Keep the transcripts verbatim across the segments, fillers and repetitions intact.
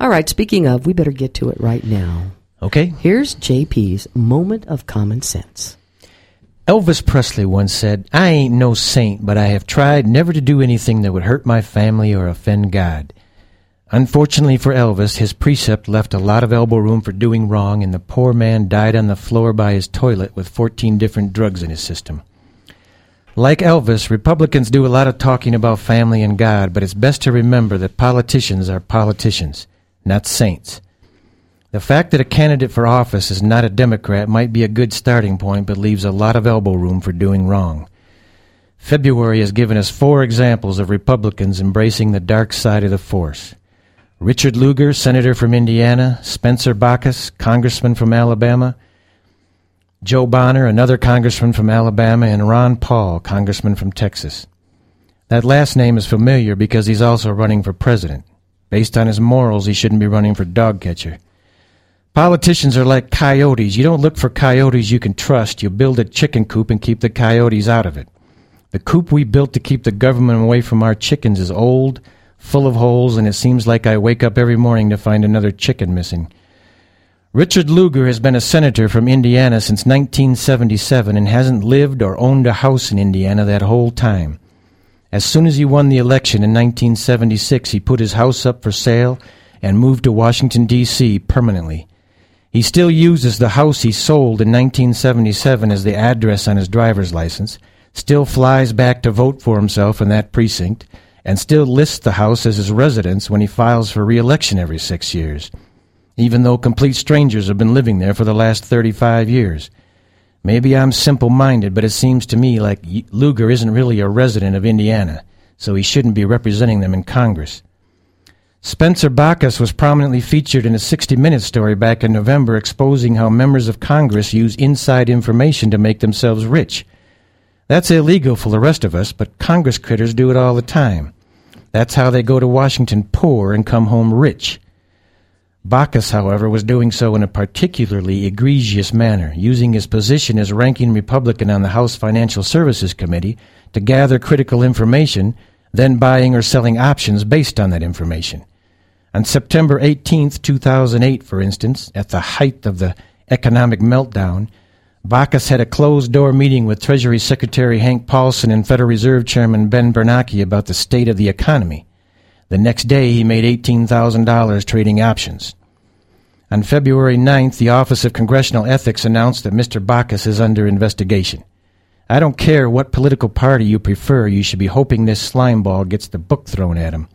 All right, speaking of, we better get to it right now. Okay. Here's J P's moment of common sense. Elvis Presley once said, "I ain't no saint, but I have tried never to do anything that would hurt my family or offend God." Unfortunately for Elvis, his precept left a lot of elbow room for doing wrong, and the poor man died on the floor by his toilet with fourteen different drugs in his system. Like Elvis, Republicans do a lot of talking about family and God, but it's best to remember that politicians are politicians, not saints. The fact that a candidate for office is not a Democrat might be a good starting point, but leaves a lot of elbow room for doing wrong. February has given us four examples of Republicans embracing the dark side of the Force. Richard Lugar, Senator from Indiana, Spencer Bachus, Congressman from Alabama, Joe Bonner, another Congressman from Alabama, and Ron Paul, Congressman from Texas. That last name is familiar because he's also running for president. Based on his morals, he shouldn't be running for dog catcher. Politicians are like coyotes. You don't look for coyotes you can trust. You build a chicken coop and keep the coyotes out of it. The coop we built to keep the government away from our chickens is old, full of holes, and it seems like I wake up every morning to find another chicken missing. Richard Lugar has been a senator from Indiana since nineteen seventy-seven and hasn't lived or owned a house in Indiana that whole time. As soon as he won the election in nineteen seventy-six, he put his house up for sale and moved to Washington, D C permanently. He still uses the house he sold in nineteen seventy-seven as the address on his driver's license, still flies back to vote for himself in that precinct, and still lists the house as his residence when he files for re-election every six years, even though complete strangers have been living there for the last thirty-five years. Maybe I'm simple-minded, but it seems to me like Lugar isn't really a resident of Indiana, so he shouldn't be representing them in Congress. Spencer Bachus was prominently featured in a sixty minutes story back in November exposing how members of Congress use inside information to make themselves rich. That's illegal for the rest of us, but Congress critters do it all the time. That's how they go to Washington poor and come home rich. Bachus, however, was doing so in a particularly egregious manner, using his position as ranking Republican on the House Financial Services Committee to gather critical information, then buying or selling options based on that information. On September eighteenth, two thousand eight, for instance, at the height of the economic meltdown, Bachus had a closed-door meeting with Treasury Secretary Hank Paulson and Federal Reserve Chairman Ben Bernanke about the state of the economy. The next day, he made eighteen thousand dollars trading options. On February ninth, the Office of Congressional Ethics announced that Mister Bachus is under investigation. I don't care what political party you prefer, you should be hoping this slimeball gets the book thrown at him.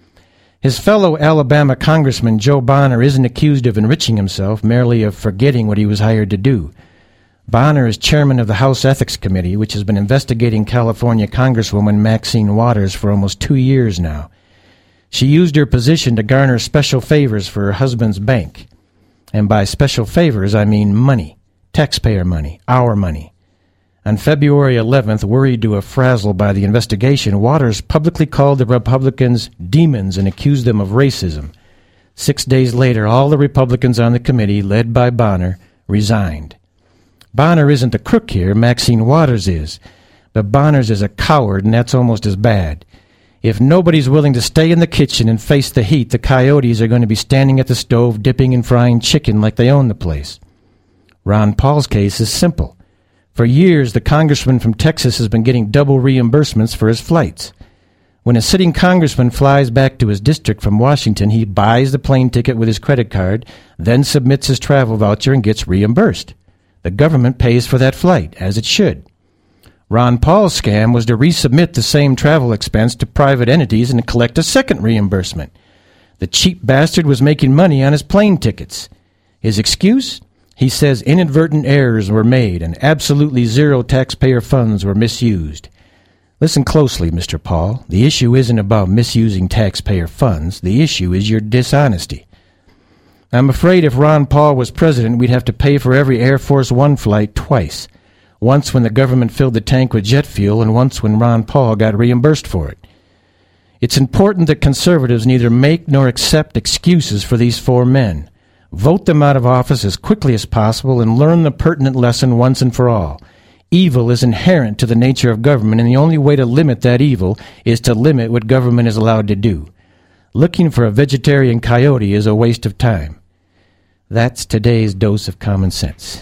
His fellow Alabama Congressman Joe Bonner isn't accused of enriching himself, merely of forgetting what he was hired to do. Bonner is chairman of the House Ethics Committee, which has been investigating California Congresswoman Maxine Waters for almost two years now. She used her position to garner special favors for her husband's bank. And by special favors, I mean money, taxpayer money, our money. On February eleventh, worried to a frazzle by the investigation, Waters publicly called the Republicans demons and accused them of racism. Six days later, all the Republicans on the committee, led by Bonner, resigned. Bonner isn't the crook here, Maxine Waters is. But Bonner's is a coward, and that's almost as bad. If nobody's willing to stay in the kitchen and face the heat, the coyotes are going to be standing at the stove dipping and frying chicken like they own the place. Ron Paul's case is simple. For years, the congressman from Texas has been getting double reimbursements for his flights. When a sitting congressman flies back to his district from Washington, he buys the plane ticket with his credit card, then submits his travel voucher and gets reimbursed. The government pays for that flight, as it should. Ron Paul's scam was to resubmit the same travel expense to private entities and collect a second reimbursement. The cheap bastard was making money on his plane tickets. His excuse? He says inadvertent errors were made and absolutely zero taxpayer funds were misused. Listen closely, Mister Paul. The issue isn't about misusing taxpayer funds. The issue is your dishonesty. I'm afraid if Ron Paul was president, we'd have to pay for every Air Force One flight twice. Once when the government filled the tank with jet fuel, and once when Ron Paul got reimbursed for it. It's important that conservatives neither make nor accept excuses for these four men. Vote them out of office as quickly as possible and learn the pertinent lesson once and for all. Evil is inherent to the nature of government, and the only way to limit that evil is to limit what government is allowed to do. Looking for a vegetarian coyote is a waste of time. That's today's dose of common sense.